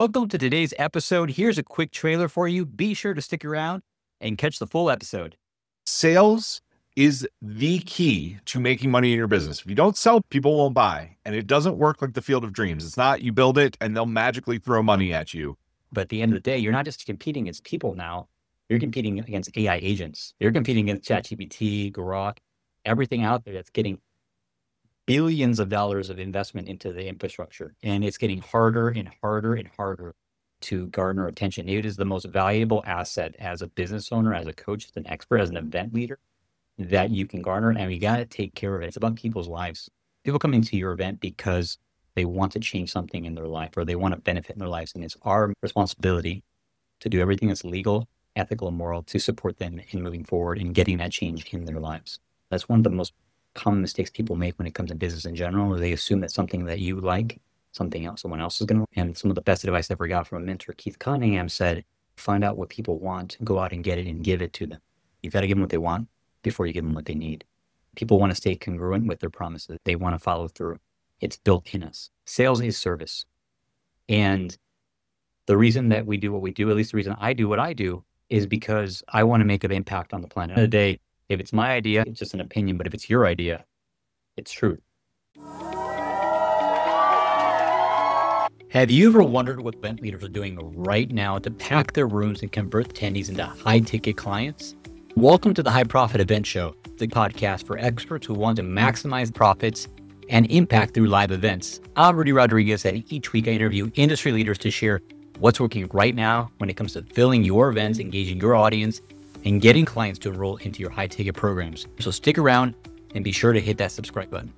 Welcome to today's episode. Here's a quick trailer for you. Be sure to stick around and catch the full episode. Sales is the key to making money in your business. If you don't sell, people won't buy. And it doesn't work like the field of dreams. It's not you build it and they'll magically throw money at you. But at the end of the day, you're not just competing against people now. You're competing against AI agents. You're competing against ChatGPT, Grok, everything out there that's getting billions of dollars of investment into the infrastructure. And it's getting harder and harder and harder to garner attention. It is the most valuable asset as a business owner, as a coach, as an expert, as an event leader that you can garner. And you got to take care of it. It's about people's lives. People come into your event because they want to change something in their life or they want to benefit in their lives. And it's our responsibility to do everything that's legal, ethical, and moral to support them in moving forward and getting that change in their lives. That's one of the most common mistakes people make when it comes to business in general. They assume that something that you like, something else, someone else is going to. And some of the best advice I ever got from a mentor, Keith Cunningham, said, find out what people want, go out and get it and give it to them. You've got to give them what they want before you give them what they need. People want to stay congruent with their promises. They want to follow through. It's built in us. Sales is service. And the reason that we do what we do, at least the reason I do what I do, is because I want to make an impact on the planet. At the end of the day, if it's my idea, it's just an opinion. But if it's your idea, it's truth. Have you ever wondered what event leaders are doing right now to pack their rooms and convert attendees into high-ticket clients? Welcome to the High Profit Event Show, the podcast for experts who want to maximize profits and impact through live events. I'm Rudy Rodriguez, and each week I interview industry leaders to share what's working right now when it comes to filling your events, engaging your audience, and getting clients to enroll into your high-ticket programs. So stick around and be sure to hit that subscribe button.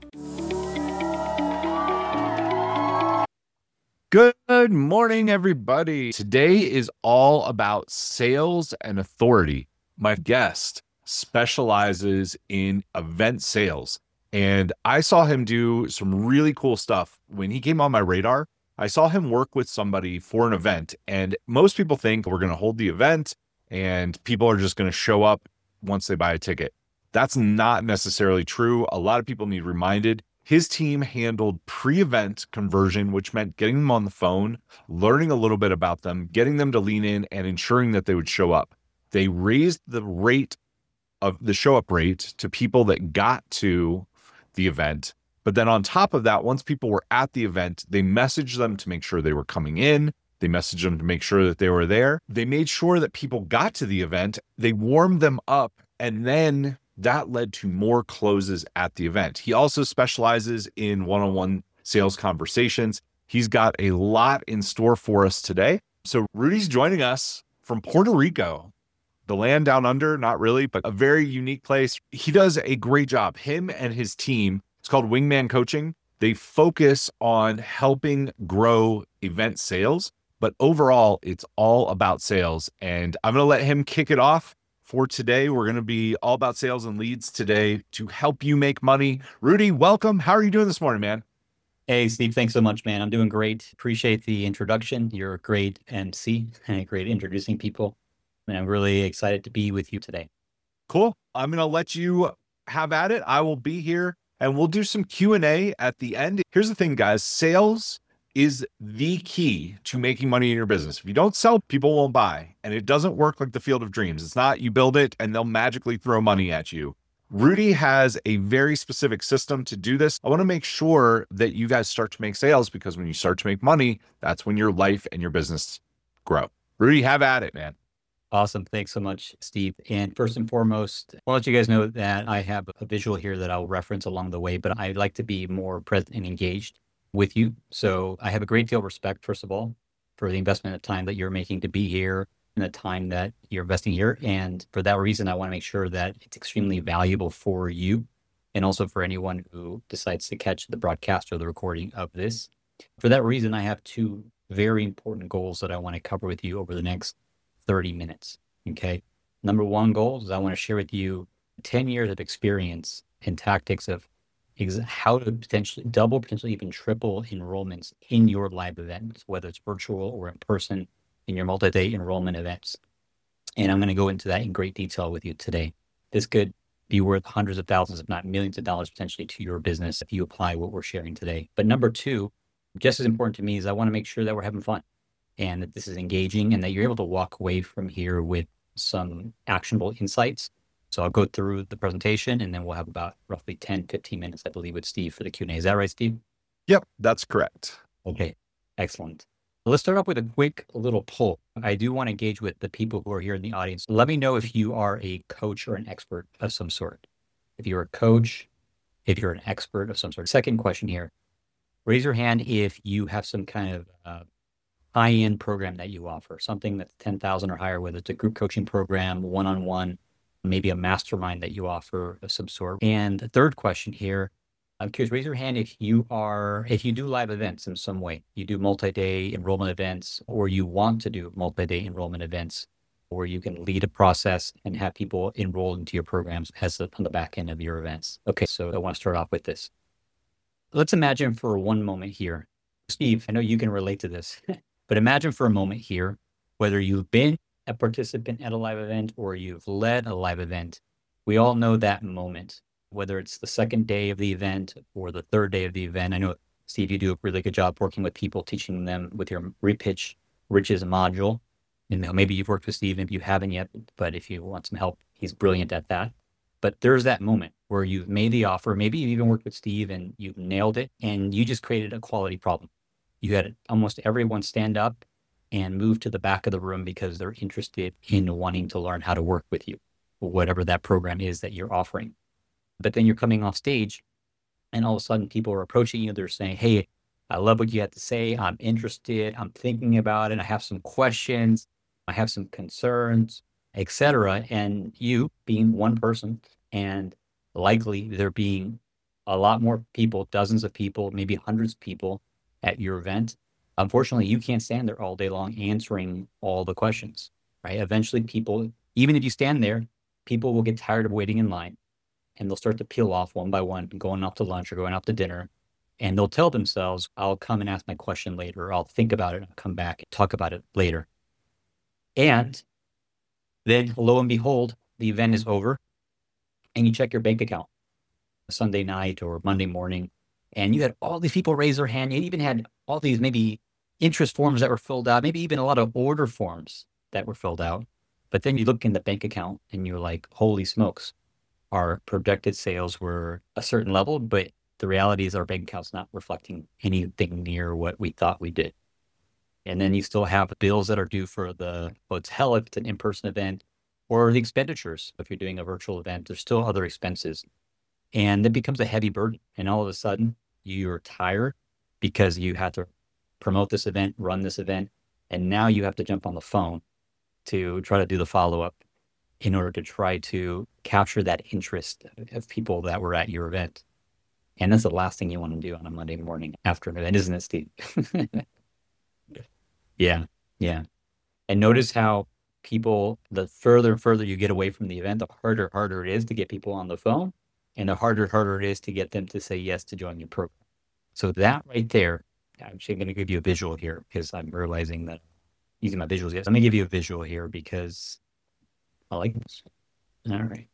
Good morning, everybody. Today is all about sales and authority. My guest specializes in event sales, and I saw him do some really cool stuff. When he came on my radar, I saw him work with somebody for an event, and most people think we're going to hold the event and people are just going to show up once they buy a ticket. That's not necessarily true. A lot of people need reminded. His team handled pre-event conversion, which meant getting them on the phone, learning a little bit about them, getting them to lean in, and ensuring that they would show up. They raised the rate of the show up rate to people that got to the event. But then on top of that, once people were at the event, they messaged them to make sure they were coming in. They messaged them to make sure that they were there. They made sure that people got to the event. They warmed them up, and then that led to more closes at the event. He also specializes in one-on-one sales conversations. He's got a lot in store for us today. So Rudy's joining us from Puerto Rico, the land down under, not really, but a very unique place. He does a great job. Him and his team, it's called Wingman Coaching. They focus on helping grow event sales, but overall, it's all about sales. And I'm going to let him kick it off for today. We're going to be all about sales and leads today to help you make money. Rudy, welcome. How are you doing this morning, man? Hey, Steve, thanks so much, man. I'm doing great. Appreciate the introduction. You're a great MC and great introducing people. And I'm really excited to be with you today. Cool. I'm going to let you have at it. I will be here and we'll do some Q&A at the end. Here's the thing, guys. Sales is the key to making money in your business. If you don't sell, people won't buy. And it doesn't work like the field of dreams. It's not you build it and they'll magically throw money at you. Rudy has a very specific system to do this. I want to make sure that you guys start to make sales, because when you start to make money, that's when your life and your business grow. Rudy, have at it, man. Awesome. Thanks so much, Steve. And first and foremost, I'll let you guys know that I have a visual here that I'll reference along the way, but I like to be more present and engaged with you. So I have a great deal of respect, first of all, for the investment of time that you're making to be here and the time that you're investing here. And for that reason, I want to make sure that it's extremely valuable for you and also for anyone who decides to catch the broadcast or the recording of this. For that reason, I have two very important goals that I want to cover with you over the next 30 minutes. Okay. Number one goal is I want to share with you 10 years of experience and tactics of how to potentially double, potentially even triple enrollments in your live events, whether it's virtual or in person in your multi-day enrollment events. And I'm going to go into that in great detail with you today. This could be worth hundreds of thousands, if not millions of dollars potentially to your business if you apply what we're sharing today. But number two, just as important to me, is I want to make sure that we're having fun. and that this is engaging and that you're able to walk away from here with some actionable insights. So I'll go through the presentation and then we'll have about roughly 10, 15 minutes, I believe, with Steve for the Q&A. Is that right, Steve? Yep, that's correct. Okay, excellent. Let's start off with a quick little poll. I do want to engage with the people who are here in the audience. Let me know if you are a coach or an expert of some sort. If you're a coach, if you're an expert of some sort. Second question here. Raise your hand if you have some kind of high-end program that you offer, something that's 10,000 or higher, whether it's a group coaching program, one-on-one, maybe a mastermind that you offer of some sort. And the third question here, I'm curious, raise your hand if you do live events in some way. You do multi-day enrollment events, or you want to do multi-day enrollment events, or you can lead a process and have people enroll into your programs on the back end of your events. Okay, so I want to start off with this. Let's imagine for one moment here, Steve, I know you can relate to this, but imagine for a moment here, whether you've been a participant at a live event or you've led a live event, we all know that moment, whether it's the second day of the event or the third day of the event. I know, Steve, you do a really good job working with people, teaching them with your Repitch Riches module. And maybe you've worked with Steve if you haven't yet, but if you want some help, he's brilliant at that. But there's that moment where you've made the offer, maybe you've even worked with Steve and you've nailed it, and you just created a quality problem. You had almost everyone stand up and move to the back of the room because they're interested in wanting to learn how to work with you, whatever that program is that you're offering. But then you're coming off stage and all of a sudden people are approaching you. They're saying, hey, I love what you had to say. I'm interested. I'm thinking about it. I have some questions. I have some concerns, etc. And you being one person, and likely there being a lot more people, dozens of people, maybe hundreds of people at your event. Unfortunately, you can't stand there all day long answering all the questions, right? Eventually people, even if you stand there, people will get tired of waiting in line and they'll start to peel off one by one, going off to lunch or going off to dinner. And they'll tell themselves, I'll come and ask my question later, or I'll think about it and I'll come back and talk about it later. And then lo and behold, the event is over and you check your bank account Sunday night or Monday morning, and you had all these people raise their hand. You even had all these maybe interest forms that were filled out, maybe even a lot of order forms that were filled out. But then you look in the bank account and you're like, holy smokes, our projected sales were a certain level, but the reality is our bank account's not reflecting anything near what we thought we did. And then you still have bills that are due for the hotel if it's an in-person event, or the expenditures. If you're doing a virtual event, there's still other expenses. And it becomes a heavy burden. And all of a sudden, you're tired because you had to promote this event, run this event, and now you have to jump on the phone to try to do the follow-up in order to try to capture that interest of people that were at your event. And that's the last thing you want to do on a Monday morning after an event, isn't it, Steve? Yeah, yeah. And notice how people, the further and further you get away from the event, the harder it is to get people on the phone, and the harder it is to get them to say yes to join your program. So that right there, I'm actually going to give you a visual here because I'm realizing that using my visuals. Yes, let me give you a visual here because I like this. All right.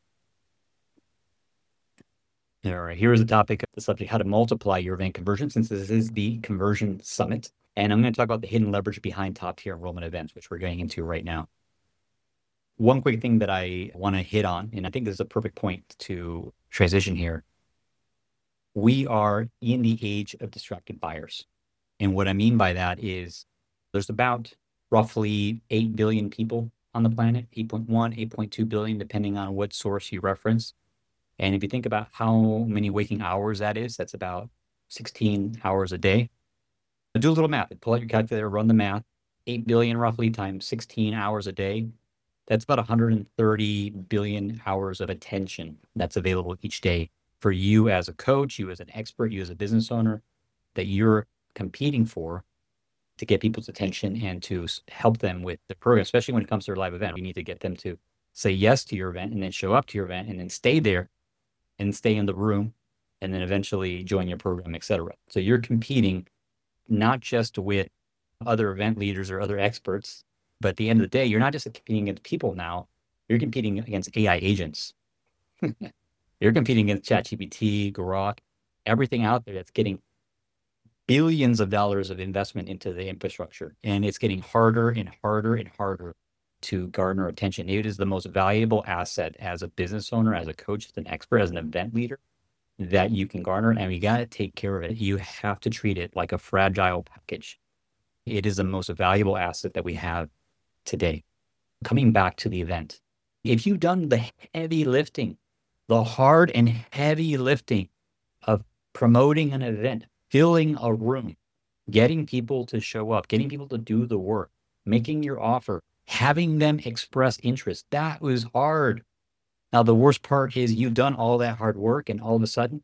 All right. Here's the topic of the subject: how to multiply your event conversion, since this is the Conversion Summit. And I'm going to talk about the hidden leverage behind top-tier enrollment events, which we're getting into right now. One quick thing that I want to hit on, and I think this is a perfect point to transition here. We are in the age of distracted buyers. And what I mean by that is there's about roughly 8 billion people on the planet, 8.1, 8.2 billion, depending on what source you reference. And if you think about how many waking hours that is, that's about 16 hours a day. Do a little math. Pull out your calculator, run the math. 8 billion roughly times 16 hours a day. That's about 130 billion hours of attention that's available each day for you as a coach, you as an expert, you as a business owner, that you're competing for to get people's attention and to help them with the program, especially when it comes to their live event. You need to get them to say yes to your event and then show up to your event and then stay there and stay in the room and then eventually join your program, et cetera. So you're competing not just with other event leaders or other experts, but at the end of the day, you're not just competing against people now, you're competing against AI agents. You're competing against ChatGPT, Grok, everything out there that's getting billions of dollars of investment into the infrastructure, and it's getting harder and harder and harder to garner attention. It is the most valuable asset as a business owner, as a coach, as an expert, as an event leader that you can garner, and you got to take care of it. You have to treat it like a fragile package. It is the most valuable asset that we have today. Coming back to the event, if you've done the heavy lifting, the hard and heavy lifting of promoting an event, filling a room, getting people to show up, getting people to do the work, making your offer, having them express interest, that was hard. Now, the worst part is you've done all that hard work, and all of a sudden,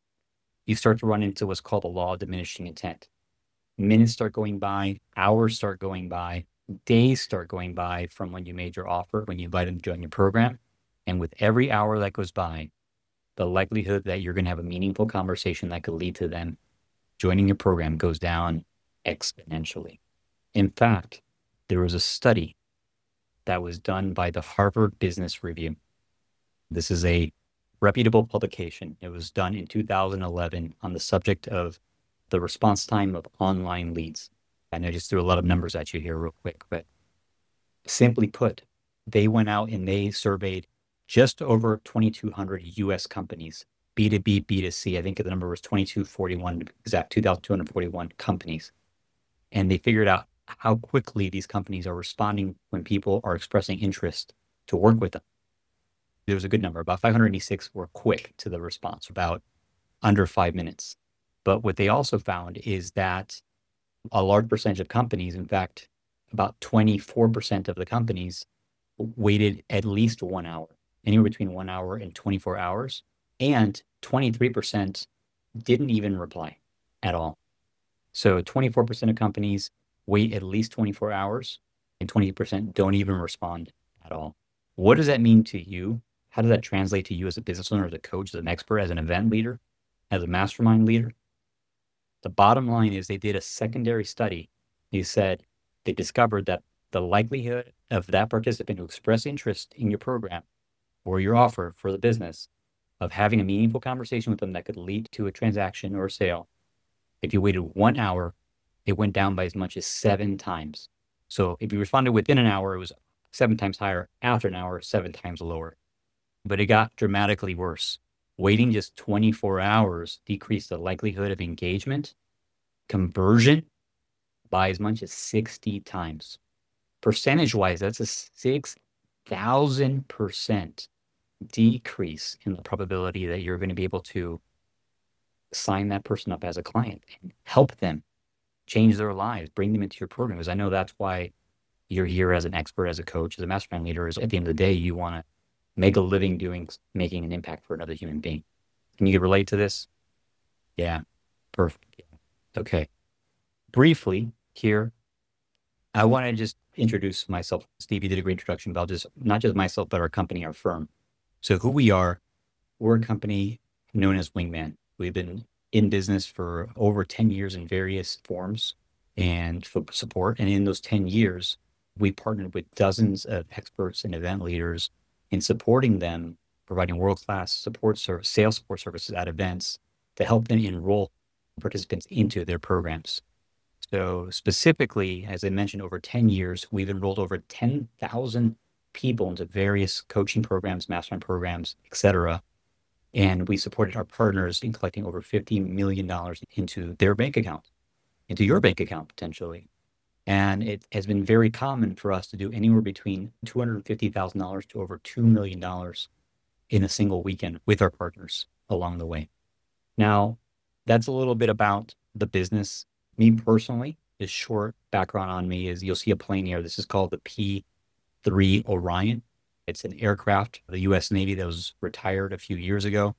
you start to run into what's called the law of diminishing intent. Minutes start going by, hours start going by, days start going by from when you made your offer, when you invited them to join your program. And with every hour that goes by, the likelihood that you're going to have a meaningful conversation that could lead to them joining your program goes down exponentially. In fact, there was a study that was done by the Harvard Business Review. This is a reputable publication. It was done in 2011 on the subject of the response time of online leads. And I just threw a lot of numbers at you here real quick, but simply put, they went out and they surveyed just over 2,200 US companies, B2B, B2C. I think the number was 2,241, exact 2,241 companies. And they figured out how quickly these companies are responding when people are expressing interest to work with them. There was a good number. About 586 were quick to the response, about under 5 minutes. But what they also found is that a large percentage of companies, in fact, about 24% of the companies waited at least 1 hour, anywhere between 1 hour and 24 hours. And 23% didn't even reply at all. So 24% of companies wait at least 24 hours and 20% don't even respond at all. What does that mean to you? How does that translate to you as a business owner, as a coach, as an expert, as an event leader, as a mastermind leader? The bottom line is they did a secondary study. They said they discovered that the likelihood of that participant who expressed interest in your program or your offer for the business of having a meaningful conversation with them that could lead to a transaction or a sale, if you waited 1 hour, it went down by as much as 7 times. So if you responded within an hour, it was 7 times higher. After an hour, 7 times lower. But it got dramatically worse. Waiting just 24 hours decreased the likelihood of engagement, conversion by as much as 60 times. Percentage-wise, that's a 6,000% decrease in the probability that you're going to be able to sign that person up as a client and help them change their lives, bring them into your program. Because I know that's why you're here as an expert, as a coach, as a mastermind leader, is at the end of the day, you want to make a living making an impact for another human being. Can you relate to this? Yeah, perfect. Okay. Briefly here, I want to just introduce myself. Steve, you did a great introduction, but I'll just, not just myself, but our company, our firm. So who we are, we're a company known as Wingman. We've been in business for over 10 years in various forms and for support. And in those 10 years, we partnered with dozens of experts and event leaders in supporting them, providing world-class sales support services at events to help them enroll participants into their programs. So specifically, as I mentioned, over 10 years, we've enrolled over 10,000 people into various coaching programs, mastermind programs, et cetera. And we supported our partners in collecting over $50 million into their bank account, into your bank account, potentially. And it has been very common for us to do anywhere between $250,000 to over $2 million in a single weekend with our partners along the way. Now, that's a little bit about the business. Me personally, the short background on me is you'll see a plane here. This is called the P-3 Orion. It's an aircraft of the U.S. Navy that was retired a few years ago.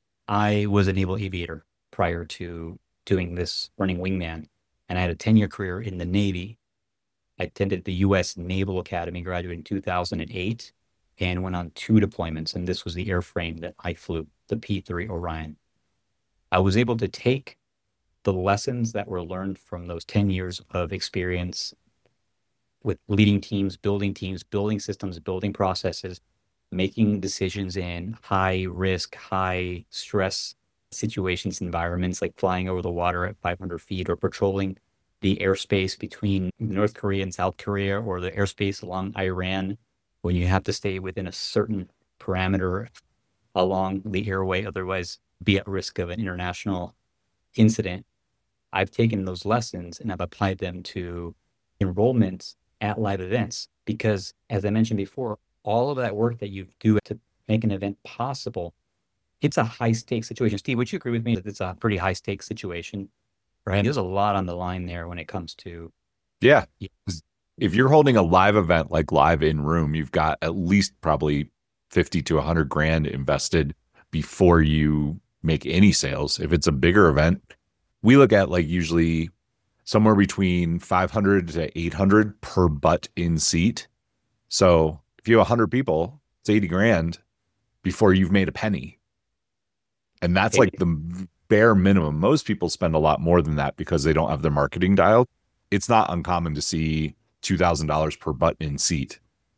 I was a naval aviator prior to doing this, running Wingman, and I had a 10-year career in the Navy. I attended the U.S. Naval Academy, graduated in 2008, and went on 2 deployments, and this was the airframe that I flew, the P-3 Orion. I was able to take the lessons that were learned from those 10 years of experience with leading teams, building systems, building processes, making decisions in high risk, high stress situations, environments like flying over the water at 500 feet or patrolling the airspace between North Korea and South Korea or the airspace along Iran when you have to stay within a certain parameter along the airway, otherwise be at risk of an international incident. I've taken those lessons and I've applied them to enrollments at live events because, as I mentioned before, all of that work that you do to make an event possible, it's a high stakes situation. Steve, would you agree with me that it's a pretty high stakes situation, right? There's a lot on the line there when it comes to, Yeah. If you're holding a live event like Live in Room, you've got at least probably 50 to 100 grand invested before you make any sales. If it's a bigger event, we look at like usually somewhere between 500 to 800 per butt in seat. So if you have 100 people, it's 80 grand before you've made a penny. And that's like the bare minimum. Most people spend a lot more than that because they don't have their marketing dialed. It's not uncommon to see $2,000 per butt in seat.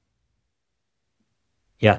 yeah.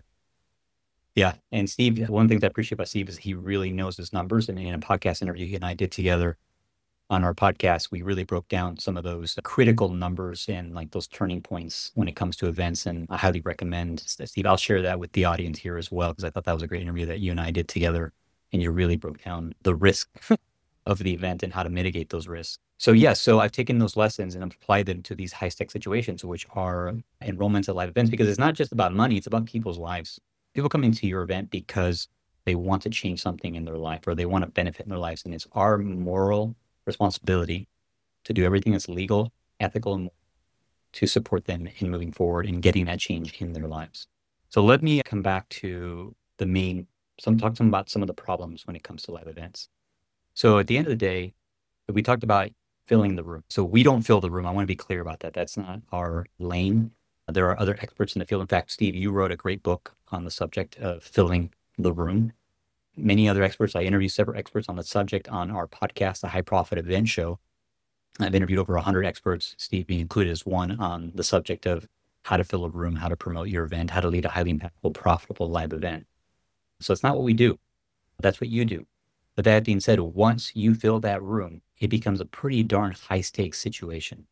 Yeah. And Steve, one of the things I appreciate about Steve is he really knows his numbers. And in a podcast interview he and I did together on our podcast, we really broke down some of those critical numbers and like those turning points when it comes to events. And I highly recommend, Steve, I'll share that with the audience here as well, because I thought that was a great interview that you and I did together. And you really broke down the risk of the event and how to mitigate those risks. So yes, so I've taken those lessons and applied them to these high stake situations, which are enrollments at live events, because it's not just about money, it's about people's lives. People coming to your event because they want to change something in their life or they want to benefit in their lives. And it's our moral responsibility to do everything that's legal, ethical, and to support them in moving forward and getting that change in their lives. So let me come back to talk about some of the problems when it comes to live events. So at the end of the day, we talked about filling the room. So we don't fill the room. I want to be clear about that. That's not our lane. There are other experts in the field. In fact, Steve, you wrote a great book on the subject of filling the room. Many other experts. I interviewed several experts on the subject on our podcast, The High Profit Event Show. I've interviewed over 100 experts, Steve being included as one, on the subject of how to fill a room, how to promote your event, how to lead a highly impactful, profitable live event. So it's not what we do. That's what you do. But that being said, once you fill that room, it becomes a pretty darn high stakes situation.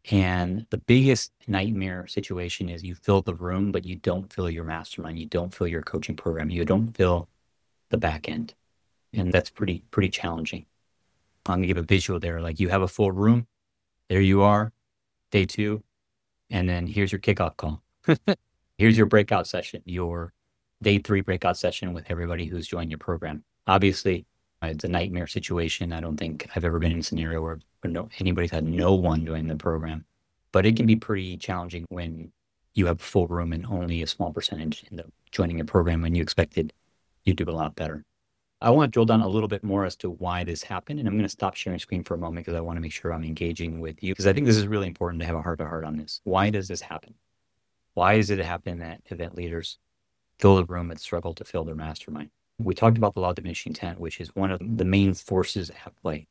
And the biggest nightmare situation is you fill the room, but you don't fill your mastermind. You don't fill your coaching program. You don't fill the back end. And that's pretty challenging. I'm gonna give a visual there. Like you have a full room, there you are, day 2. And then here's your kickoff call. Here's your breakout session, your day 3 breakout session with everybody who's joined your program. Obviously, it's a nightmare situation. I don't think I've ever been in a scenario where anybody's had no one join the program, but it can be pretty challenging when you have a full room and only a small percentage end up joining your program when you expected you'd do a lot better. I want to drill down a little bit more as to why this happened, and I'm going to stop sharing screen for a moment because I want to make sure I'm engaging with you because I think this is really important to have a heart-to-heart on this. Why does this happen? Why does it happen that event leaders fill the room and struggle to fill their mastermind? We talked about the law of diminishing intent, which is one of the main forces at play.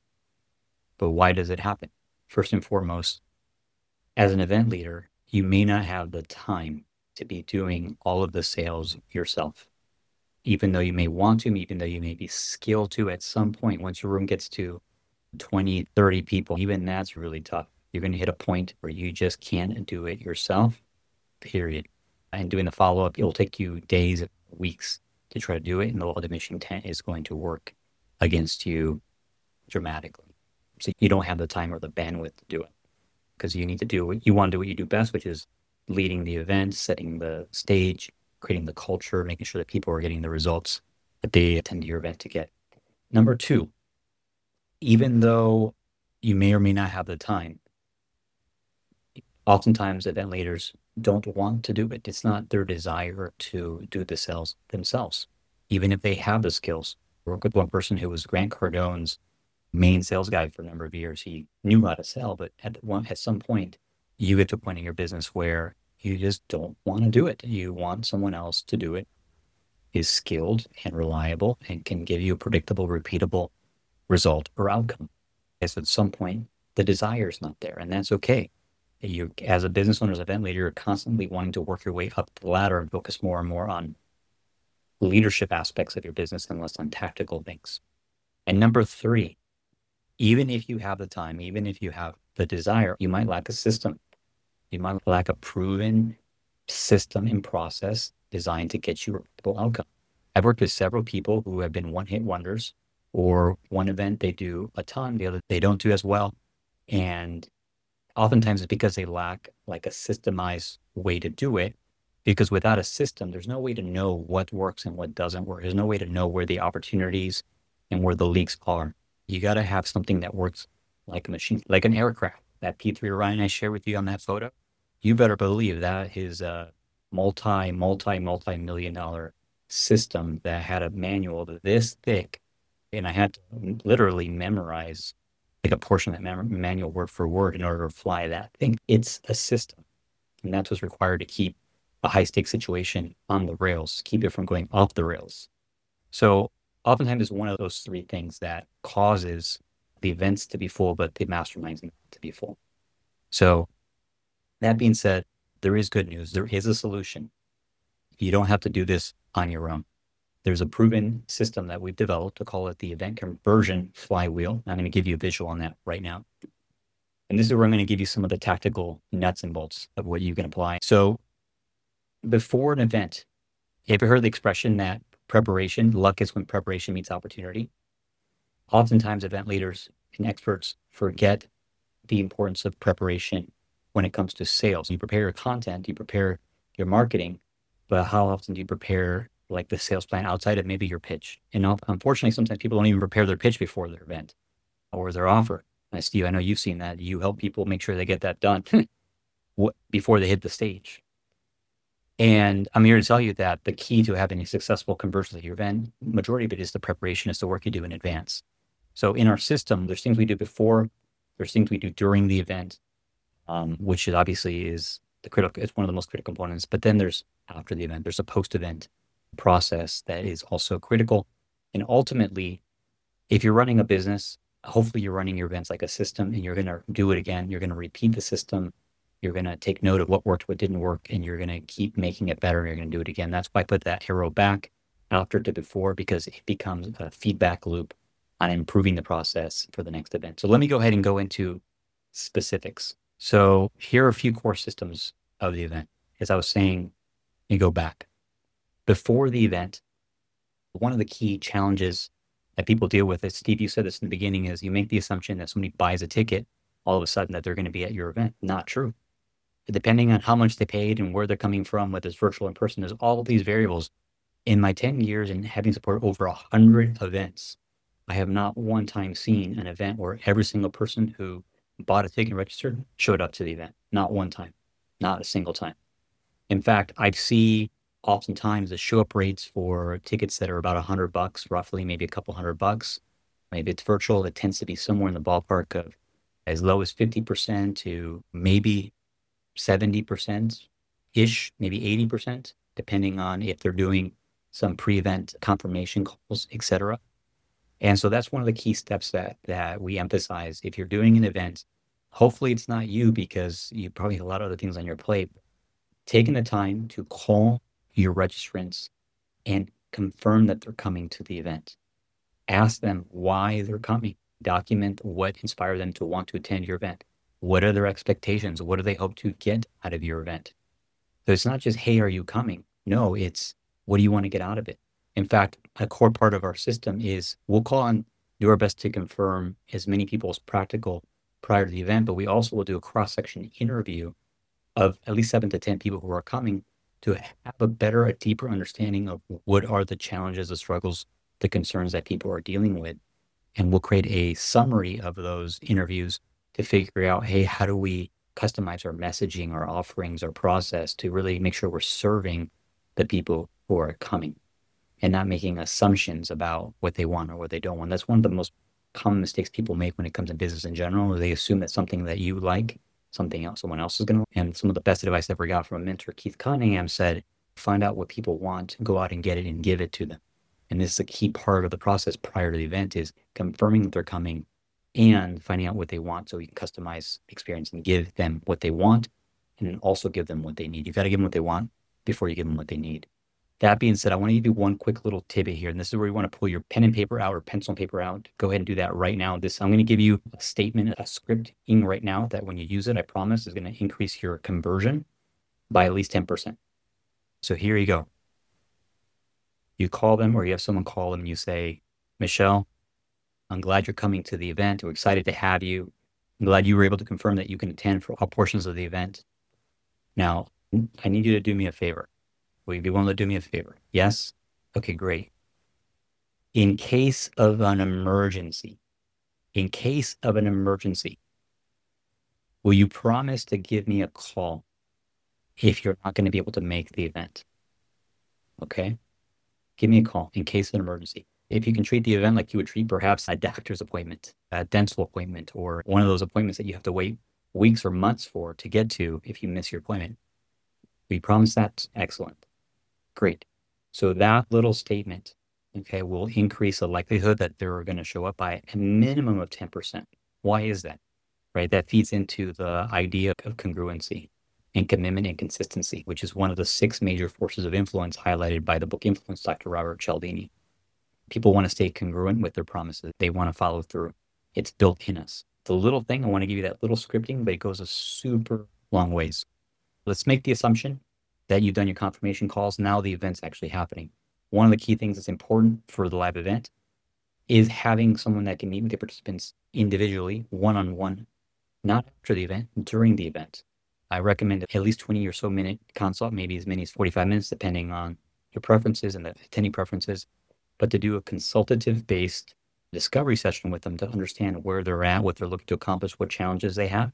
But why does it happen? First and foremost, as an event leader, you may not have the time to be doing all of the sales yourself. Even though you may want to, even though you may be skilled to, at some point, once your room gets to 20, 30 people, even that's really tough. You're going to hit a point where you just can't do it yourself, period. And doing the follow-up, it will take you days, weeks to try to do it, and the law of diminishing intent is going to work against you dramatically. So you don't have the time or the bandwidth to do it because you need to do what you want to do, what you do best, which is leading the event, setting the stage, creating the culture, making sure that people are getting the results that they attend to your event to get. Number 2, even though you may or may not have the time, oftentimes event leaders don't want to do it. It's not their desire to do the sales themselves, even if they have the skills. I worked with one person who was Grant Cardone's main sales guy for a number of years. He knew how to sell, but at some point, you get to a point in your business where you just don't want to do it. You want someone else to do it, is skilled and reliable, and can give you a predictable, repeatable result or outcome. As at some point, the desire is not there, and that's okay. You, as a business owner, as an event leader, you're constantly wanting to work your way up the ladder and focus more and more on leadership aspects of your business and less on tactical things. And number three, even if you have the time, even if you have the desire, you might lack a system. You might lack a proven system and process designed to get you a predictable outcome. I've worked with several people who have been one-hit wonders, or one event they do a ton, the other they don't do as well. And oftentimes it's because they lack like a systemized way to do it. Because without a system, there's no way to know what works and what doesn't work. There's no way to know where the opportunities and where the leaks are. You got to have something that works like a machine, like an aircraft. That P3 Orion I shared with you on that photo, you better believe that is a multi-million dollar system that had a manual this thick. And I had to literally memorize like a portion of that manual word for word in order to fly that thing. It's a system. And that's what's required to keep a high stakes situation on the rails, keep it from going off the rails. So oftentimes it's one of those three things that causes the events to be full, but the masterminds not to be full. So that being said, there is good news. There is a solution. You don't have to do this on your own. There's a proven system that we've developed to call it the event conversion flywheel. I'm going to give you a visual on that right now. And this is where I'm going to give you some of the tactical nuts and bolts of what you can apply. So before an event, have you heard the expression that preparation, luck is when preparation meets opportunity? Oftentimes event leaders and experts forget the importance of preparation when it comes to sales. You prepare your content, you prepare your marketing, but how often do you prepare like the sales plan outside of maybe your pitch? And unfortunately, sometimes people don't even prepare their pitch before their event or their offer. Steve, I know you've seen that. You help people make sure they get that done before they hit the stage. And I'm here to tell you that the key to having a successful conversion at your event, majority of it is the preparation, is the work you do in advance. So in our system, there's things we do before, there's things we do during the event, which is obviously is the critical, it's one of the most critical components. But then there's after the event, there's a post-event process that is also critical. And ultimately, if you're running a business, hopefully you're running your events like a system, and you're going to do it again. You're going to repeat the system. You're going to take note of what worked, what didn't work, and you're going to keep making it better. You're going to do it again. That's why I put that arrow back after to before, because it becomes a feedback loop on improving the process for the next event. So let me go ahead and go into specifics. So here are a few core systems of the event. As I was saying, you go back. Before the event, one of the key challenges that people deal with is, Steve, you said this in the beginning, is you make the assumption that somebody buys a ticket, all of a sudden that they're going to be at your event. Not true. Depending on how much they paid and where they're coming from, whether it's virtual or in person, there's all of these variables. In my 10 years and having supported over 100 events, I have not one time seen an event where every single person who bought a ticket and registered showed up to the event. Not one time, not a single time. In fact, I see oftentimes the show up rates for tickets that are about $100, roughly, maybe a couple $100. Maybe it's virtual. It tends to be somewhere in the ballpark of as low as 50% to maybe 70% ish, maybe 80%, depending on if they're doing some pre-event confirmation calls, etc. And so that's one of the key steps that we emphasize. If you're doing an event, hopefully it's not you, because you probably have a lot of other things on your plate. Taking the time to call your registrants and confirm that they're coming to the event. Ask them why they're coming. Document what inspired them to want to attend your event. What are their expectations? What do they hope to get out of your event? So it's not just, hey, are you coming? No, it's what do you want to get out of it? In fact, a core part of our system is we'll call and do our best to confirm as many people as practical prior to the event, but we also will do a cross-section interview of at least 7 to 10 people who are coming to have a better, a deeper understanding of what are the challenges, the struggles, the concerns that people are dealing with. And we'll create a summary of those interviews to figure out, hey, how do we customize our messaging, our offerings, our process to really make sure we're serving the people who are coming and not making assumptions about what they want or what they don't want. That's one of the most common mistakes people make when it comes to business in general. They assume that something that you like, something else, someone else is going to. And some of the best advice I ever got from a mentor, Keith Cunningham, said, find out what people want, go out and get it and give it to them. And this is a key part of the process prior to the event, is confirming that they're coming and finding out what they want so you can customize the experience and give them what they want, and then also give them what they need. You've got to give them what they want before you give them what they need. That being said, I want to give you one quick little tidbit here, and this is where you want to pull your pen and paper out or pencil and paper out. Go ahead and do that right now. I'm going to give you a statement, a scripting right now that when you use it, I promise is going to increase your conversion by at least 10%. So here you go. You call them or you have someone call them and you say, Michelle, I'm glad you're coming to the event. We're excited to have you. I'm glad you were able to confirm that you can attend for all portions of the event. Now, I need you to do me a favor. Will you be willing to do me a favor? Yes? Okay, great. In case of an emergency, will you promise to give me a call if you're not going to be able to make the event? Okay? Give me a call in case of an emergency. If you can treat the event like you would treat perhaps a doctor's appointment, a dental appointment, or one of those appointments that you have to wait weeks or months for to get to if you miss your appointment. We promise that? Excellent. Great. So that little statement, okay, will increase the likelihood that they're going to show up by a minimum of 10%. Why is that? Right? That feeds into the idea of congruency and commitment and consistency, which is one of the 6 major forces of influence highlighted by the book Influence, Dr. Robert Cialdini. People want to stay congruent with their promises. They want to follow through. It's built in us. The little thing, I want to give you that little scripting, but it goes a super long ways. Let's make the assumption that you've done your confirmation calls. Now the event's actually happening. One of the key things that's important for the live event is having someone that can meet with the participants individually, one-on-one, not after the event, during the event. I recommend at least 20 or so minute consult, maybe as many as 45 minutes, depending on your preferences and the attending preferences, but to do a consultative-based discovery session with them to understand where they're at, what they're looking to accomplish, what challenges they have,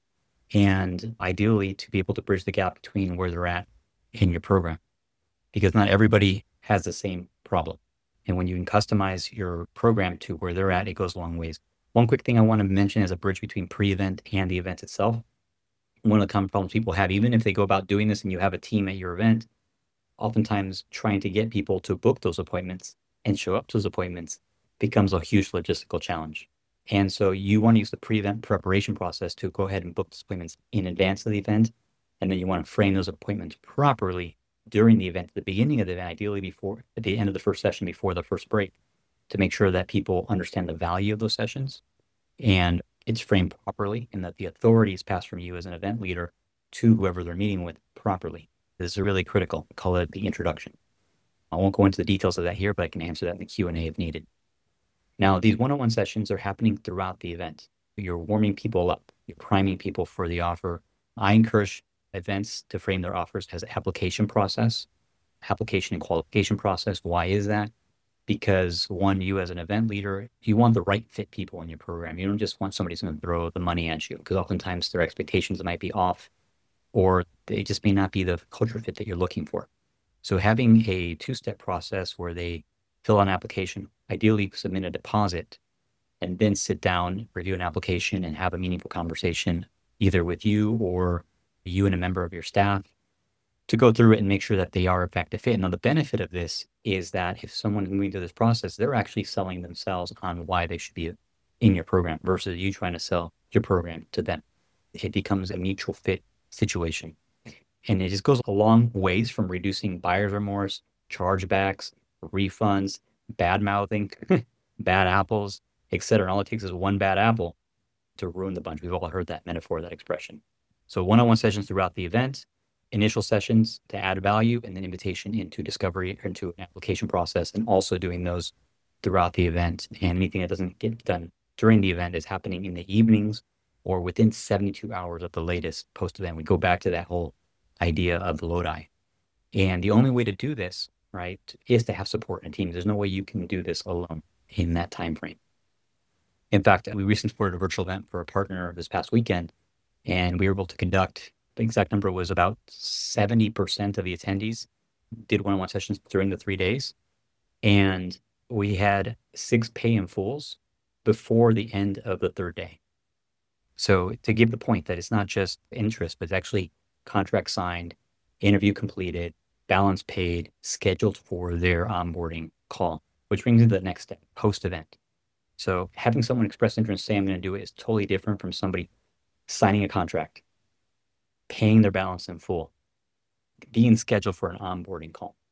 and ideally to be able to bridge the gap between where they're at in your program, because not everybody has the same problem. And when you can customize your program to where they're at, it goes a long ways. One quick thing I want to mention as a bridge between pre-event and the event itself. One of the common problems people have, even if they go about doing this and you have a team at your event, oftentimes trying to get people to book those appointments and show up to those appointments becomes a huge logistical challenge. And so you want to use the pre-event preparation process to go ahead and book those appointments in advance of the event. And then you want to frame those appointments properly during the event, at the beginning of the event, ideally before, at the end of the first session, before the first break, to make sure that people understand the value of those sessions and it's framed properly and that the authority is passed from you as an event leader to whoever they're meeting with properly. This is really critical. Call it the introduction. I won't go into the details of that here, but I can answer that in the Q&A if needed. Now, these one-on-one sessions are happening throughout the event. You're warming people up. You're priming people for the offer. I encourage events to frame their offers as an application process, application and qualification process. Why is that? Because one, you as an event leader, you want the right fit people in your program. You don't just want somebody who's going to throw the money at you, because oftentimes their expectations might be off, or they just may not be the culture fit that you're looking for. So having a 2-step process where they fill out an application, ideally submit a deposit, and then sit down, review an application, and have a meaningful conversation, either with you or you and a member of your staff, to go through it and make sure that they are in fact a fit. Now, the benefit of this is that if someone's moving through this process, they're actually selling themselves on why they should be in your program versus you trying to sell your program to them. It becomes a mutual fit situation. And it just goes a long ways from reducing buyer's remorse, chargebacks, refunds, bad mouthing, bad apples, etc. And all it takes is one bad apple to ruin the bunch. We've all heard that metaphor, that expression. So one-on-one sessions throughout the event, initial sessions to add value, and then invitation into discovery or into an application process, and also doing those throughout the event. And anything that doesn't get done during the event is happening in the evenings or within 72 hours at the latest post-event. We go back to that whole idea of the Lodi. And the only way to do this, right, is to have support in a team. There's no way you can do this alone in that time frame. In fact, we recently supported a virtual event for a partner this past weekend, and we were able to conduct, the exact number was about 70% of the attendees did one-on-one sessions during the 3 days. And we had 6 pay-in-fulls before the end of the 3rd day. So to give the point that it's not just interest, but it's actually contract signed, interview completed, balance paid, scheduled for their onboarding call, which brings me to the next step, post-event. So having someone express interest and say, I'm going to do it, is totally different from somebody signing a contract, paying their balance in full, being scheduled for an onboarding call.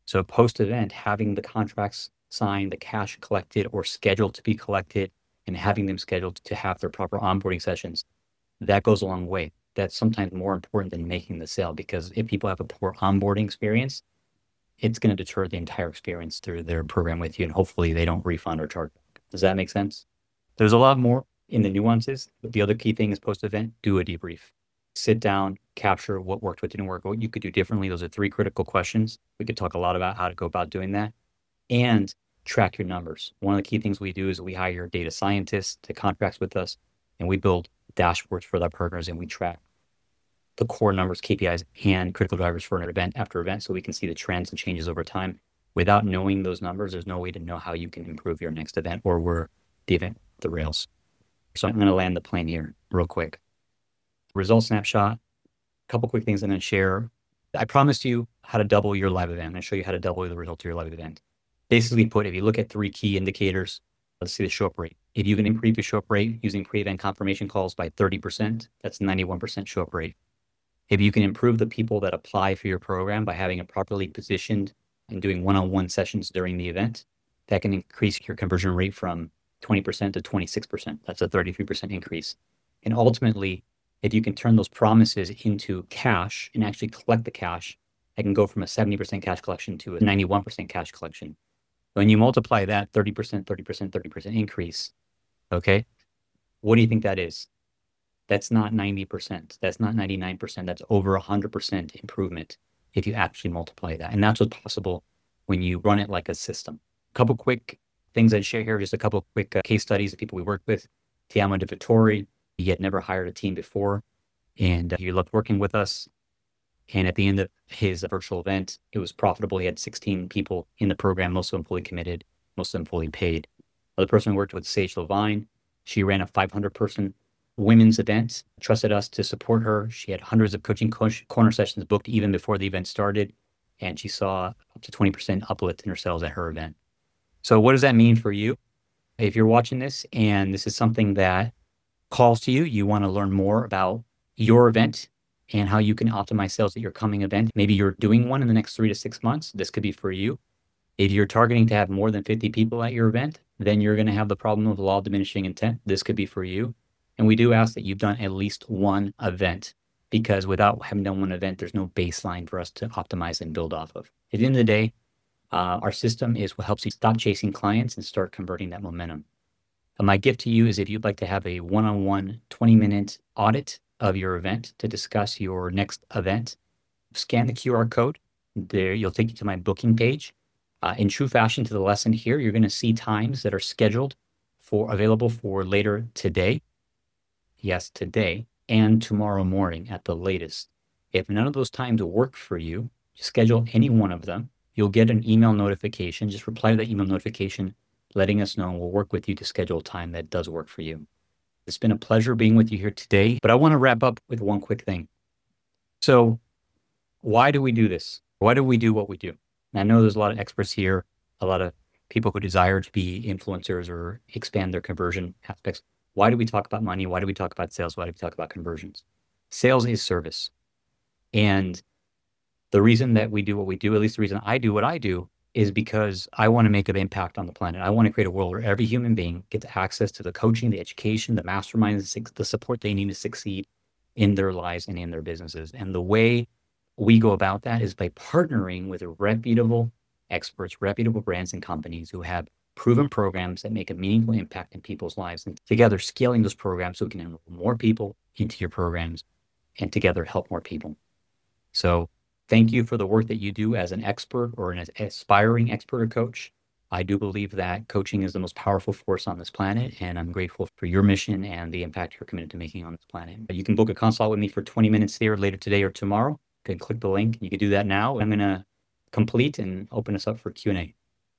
So post-event, having the contracts signed, the cash collected or scheduled to be collected, and having them scheduled to have their proper onboarding sessions, that goes a long way. That's sometimes more important than making the sale, because if people have a poor onboarding experience, it's going to deter the entire experience through their program with you, and hopefully they don't refund or charge back. Does that make sense? There's a lot more in the nuances, but the other key thing is post-event, do a debrief. Sit down, capture what worked, what didn't work, what you could do differently. Those are 3 critical questions. We could talk a lot about how to go about doing that, and track your numbers. One of the key things we do is we hire data scientists to contracts with us, and we build dashboards for our partners, and we track the core numbers, KPIs, and critical drivers for an event after event, so we can see the trends and changes over time. Without knowing those numbers, there's no way to know how you can improve your next event or where the event the rails. So I'm going to land the plane here real quick. Result snapshot. A couple quick things I'm going to share. I promised you how to double your live event. I'm going to show you how to double the result of your live event. Basically put, if you look at 3 key indicators, let's see the show up rate. If you can improve your show up rate using pre-event confirmation calls by 30%, that's 91% show up rate. If you can improve the people that apply for your program by having it properly positioned and doing one-on-one sessions during the event, that can increase your conversion rate from 20% to 26%. That's a 33% increase. And ultimately, if you can turn those promises into cash and actually collect the cash, that can go from a 70% cash collection to a 91% cash collection. When you multiply that 30%, 30%, 30% increase, okay, what do you think that is? That's not 90%. That's not 99%. That's over 100% improvement if you actually multiply that. And that's what's possible when you run it like a system. A couple quick things I'd share here, just a couple quick case studies of people we worked with. Tiamo De Vittori, he had never hired a team before, and he loved working with us. And at the end of his virtual event, it was profitable. He had 16 people in the program, most of them fully committed, most of them fully paid. Another person we worked with, Sage Levine. She ran a 500-person women's event, trusted us to support her. She had hundreds of coaching corner sessions booked even before the event started, and she saw up to 20% uplift in her sales at her event. So what does that mean for you? If you're watching this and this is something that calls to you, you want to learn more about your event and how you can optimize sales at your coming event. Maybe you're doing one in the next 3 to 6 months. This could be for you. If you're targeting to have more than 50 people at your event, then you're going to have the problem of the law of diminishing intent. This could be for you. And we do ask that you've done at least one event, because without having done one event, there's no baseline for us to optimize and build off of. At the end of the day, our system is what helps you stop chasing clients and start converting that momentum. My gift to you is if you'd like to have a one-on-one 20-minute audit of your event to discuss your next event, scan the QR code. There, you'll take you to my booking page. In true fashion to the lesson here, you're going to see times that are scheduled available for later today. Yes, today and tomorrow morning at the latest. If none of those times work for you, just schedule any one of them. You'll get an email notification. Just reply to that email notification, letting us know, and we'll work with you to schedule a time that does work for you. It's been a pleasure being with you here today, but I want to wrap up with one quick thing. So why do we do this? Why do we do what we do? And I know there's a lot of experts here, a lot of people who desire to be influencers or expand their conversion aspects. Why do we talk about money? Why do we talk about sales? Why do we talk about conversions? Sales is service. And the reason that we do what we do, at least the reason I do what I do, is because I want to make an impact on the planet. I want to create a world where every human being gets access to the coaching, the education, the masterminds, the support they need to succeed in their lives and in their businesses. And the way we go about that is by partnering with reputable experts, reputable brands and companies who have proven programs that make a meaningful impact in people's lives, and together scaling those programs so we can enroll more people into your programs and together help more people. So thank you for the work that you do as an expert or an aspiring expert or coach. I do believe that coaching is the most powerful force on this planet, and I'm grateful for your mission and the impact you're committed to making on this planet. You can book a consult with me for 20 minutes here later today or tomorrow. You can click the link. You can do that now. I'm going to complete and open us up for Q&A.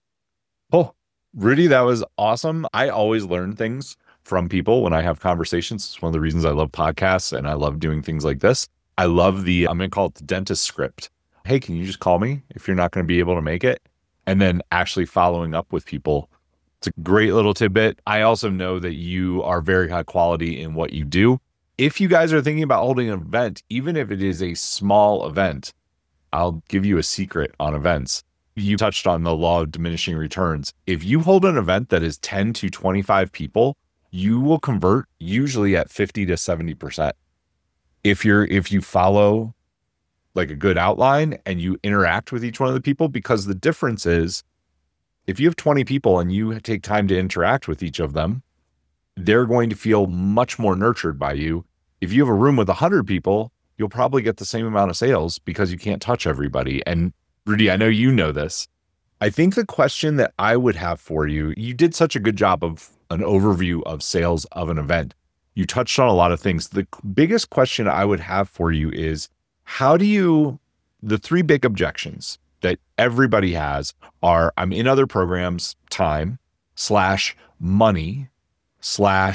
Oh, Rudy, that was awesome. I always learn things from people when I have conversations. It's one of the reasons I love podcasts and I love doing things like this. I love I'm going to call it the dentist script. Hey, can you just call me if you're not going to be able to make it? And then actually following up with people. It's a great little tidbit. I also know that you are very high quality in what you do. If you guys are thinking about holding an event, even if it is a small event, I'll give you a secret on events. You touched on the law of diminishing returns. If you hold an event that is 10 to 25 people, you will convert usually at 50 to 70%. If you follow like a good outline and you interact with each one of the people, because the difference is if you have 20 people and you take time to interact with each of them, they're going to feel much more nurtured by you. If you have a room with 100 people, you'll probably get the same amount of sales because you can't touch everybody. And Rudy, I know you know this. I think the question that I would have for you, you did such a good job of an overview of sales of an event. You touched on a lot of things. The biggest question I would have for you is the three big objections that everybody has are I'm in other programs, time / money /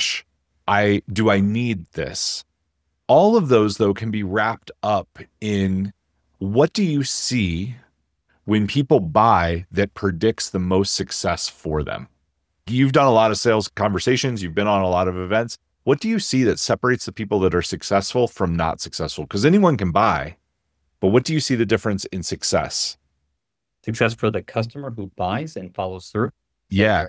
do I need this? All of those though can be wrapped up in what do you see when people buy that predicts the most success for them? You've done a lot of sales conversations. You've been on a lot of events. What do you see that separates the people that are successful from not successful? Because anyone can buy, but what do you see the difference in success? Success for the customer who buys and follows through. Yeah.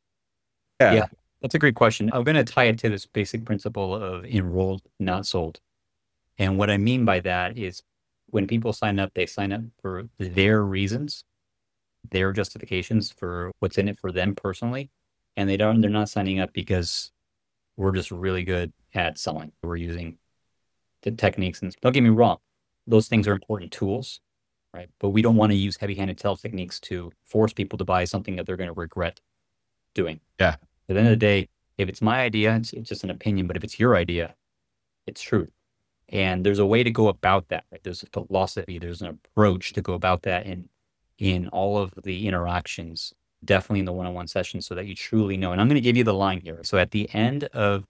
Yeah, that's a great question. I'm going to tie it to this basic principle of enrolled, not sold. And what I mean by that is when people sign up, they sign up for their reasons, their justifications for what's in it for them personally. And they're not signing up because we're just really good at selling. We're using the techniques. And don't get me wrong, those things are important tools, right? But we don't want to use heavy-handed sales techniques to force people to buy something that they're going to regret doing. Yeah. At the end of the day, if it's my idea, it's just an opinion. But if it's your idea, it's true. And there's a way to go about that, right? There's a philosophy, there's an approach to go about that in all of the interactions, definitely in the one-on-one session, so that you truly know. And I'm going to give you the line here. So at the end of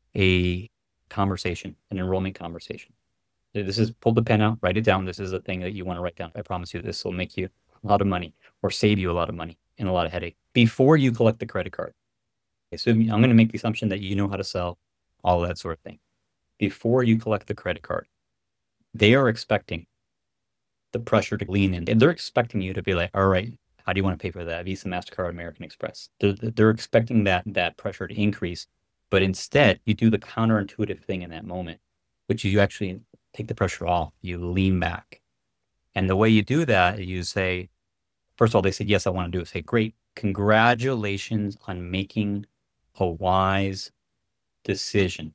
a conversation, an enrollment conversation, this is pull the pen out, write it down. This is a thing that you want to write down. I promise you this will make you a lot of money or save you a lot of money and a lot of headache before you collect the credit card. Okay, so I'm going to make the assumption that you know how to sell, all of that sort of thing. Before you collect the credit card, they are expecting the pressure to lean in. And they're expecting you to be like, all right, how do you want to pay for that? Visa, MasterCard, American Express. They're expecting that pressure to increase. But instead, you do the counterintuitive thing in that moment, which is you actually take the pressure off. You lean back. And the way you do that, you say, first of all, they said, yes, I want to do it. Say, great. Congratulations on making a wise decision.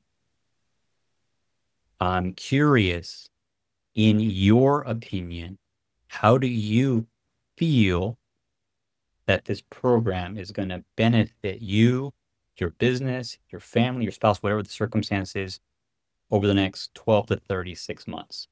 I'm curious, in your opinion, how do you feel that this program is going to benefit you, your business, your family, your spouse, whatever the circumstance is, over the next 12 to 36 months?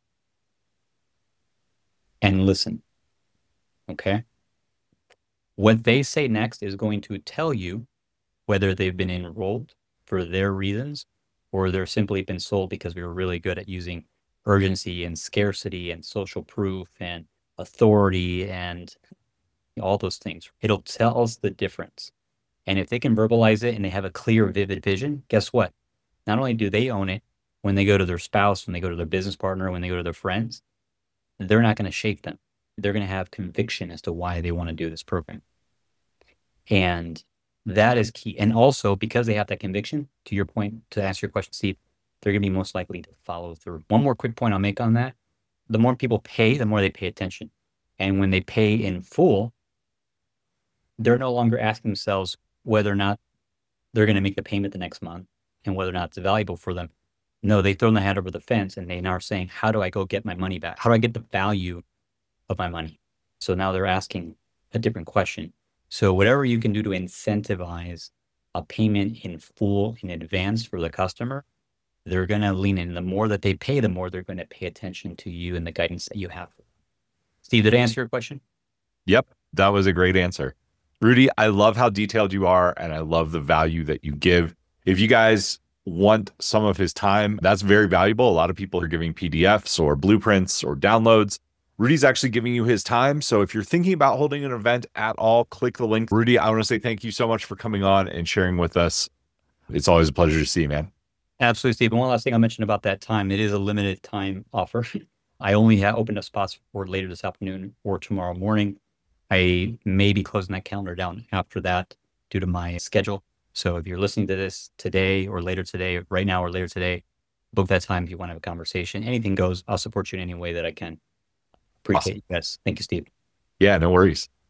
And listen, okay? What they say next is going to tell you whether they've been enrolled for their reasons or they're simply been sold because we were really good at using urgency and scarcity and social proof and authority and all those things. It'll tell us the difference. And if they can verbalize it and they have a clear, vivid vision, guess what? Not only do they own it when they go to their spouse, when they go to their business partner, when they go to their friends, they're not going to shake them. They're going to have conviction as to why they want to do this program. And that is key. And also, because they have that conviction, to your point, to answer your question, Steve, they're going to be most likely to follow through. One more quick point I'll make on that. The more people pay, the more they pay attention. And when they pay in full, they're no longer asking themselves whether or not they're going to make the payment the next month and whether or not it's valuable for them. No, they throw their head over the fence and they now are saying, how do I go get my money back? How do I get the value of my money? So now they're asking a different question. So whatever you can do to incentivize a payment in full in advance for the customer, they're going to lean in. The more that they pay, the more they're going to pay attention to you and the guidance that you have. Steve, did I answer your question? Yep, that was a great answer. Rudy, I love how detailed you are, and I love the value that you give. If you guys want some of his time, that's very valuable. A lot of people are giving PDFs or blueprints or downloads. Rudy's actually giving you his time. So if you're thinking about holding an event at all, click the link. Rudy, I want to say thank you so much for coming on and sharing with us. It's always a pleasure to see you, man. Absolutely, Steve. And one last thing I'll mention about that time, it is a limited time offer. I only have opened up spots for later this afternoon or tomorrow morning. I may be closing that calendar down after that due to my schedule. So if you're listening to this today or later today, right now or later today, book that time if you want to have a conversation. Anything goes. I'll support you in any way that I can. Appreciate Awesome. you guys. Thank you, Steve. Yeah, no worries.